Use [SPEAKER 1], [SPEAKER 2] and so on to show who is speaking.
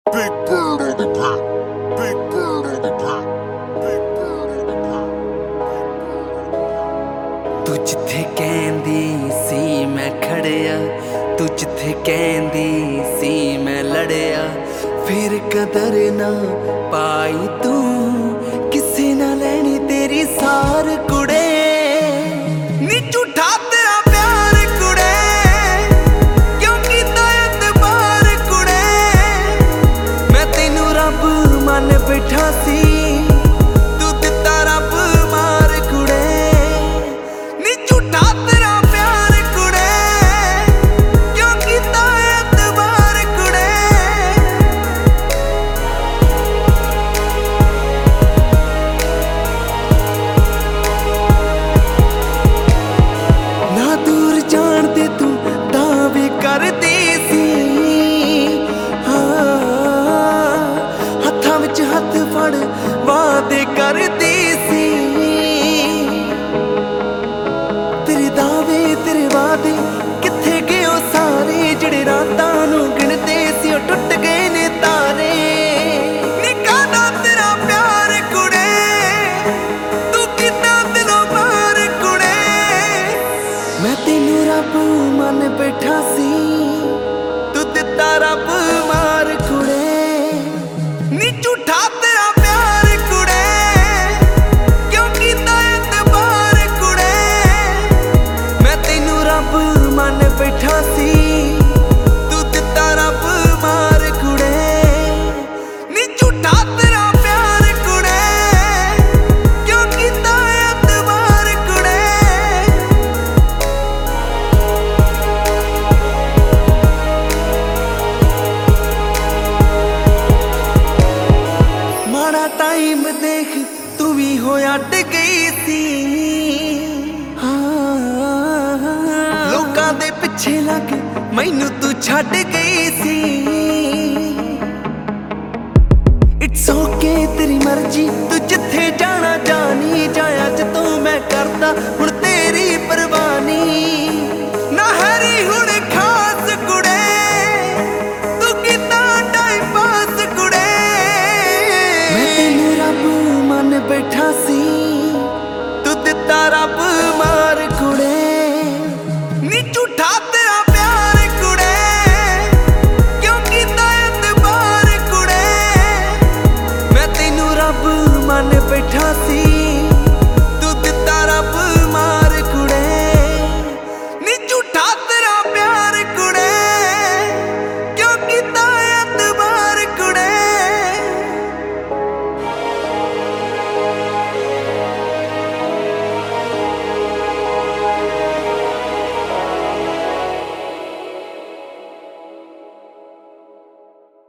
[SPEAKER 1] Big bird on the pack. Big bird on the pack. Big bird on the pack.
[SPEAKER 2] तू जिथे कहंदी सी मैं खड़िया, तू जिथे कहंदी सी मैं लड़िया, फिर कदर ना पाई तू किसे ना लैनी तेरी सार कुड़े। नी झूठा तेरा प्यार कुड़े, क्यों कीता एतबार कुड़े। मैं तेनू रब मन बैठा सी, तू दिता रब मार कुड़े। नी झूठा तेरा प्यार कुड़े, क्यों कीता एतबार कुड़े। ना दूर जान दे तू दावे करदी सी, हाँ हत्थां विच हत्थ फड़ वादे करदी सी। तेरे दावे तेरे वादे किथे गए ओ सारे, जिहड़े रातां नूं गिणदे सी ओ टुट गए ने तारे। नी काहदा तेरा प्यार कुड़े, तू कीता दिलों बाहर कुड़े। मैं तेनू रब मन बैठा सी, तू दिता रब मार कुड़े। नी झूठा तेरा प्यार कुड़े, क्यों कीता एतबार कुड़े। मैं तेनू रब मन बैठा सी, तू दिता रब मार कुड़े। नी झूठा तेरा प्यार कुड़े, क्यों कीता एतबार कुड़े। माड़ा टाइम देख तू भी होया गई सी, हाँ लोकां दे पिछे लग मैनू तू छड्ड गई सी। इट्स ओके तेरी मर्जी, तू जिथे जाना जानी जाया जदों मैं करदा हुण तेरी परवानी। ना हरी हुण खास कुड़े, तू कीता टाइम पास कुड़े। मैं तेनू रब मन बैठा सी, तू दिता रब मार कुड़े। नी झूठा तेरा प्यार कुड़े, क्यों कीता एतबार कुड़े। मैं तेनू रब मन बैठा सी,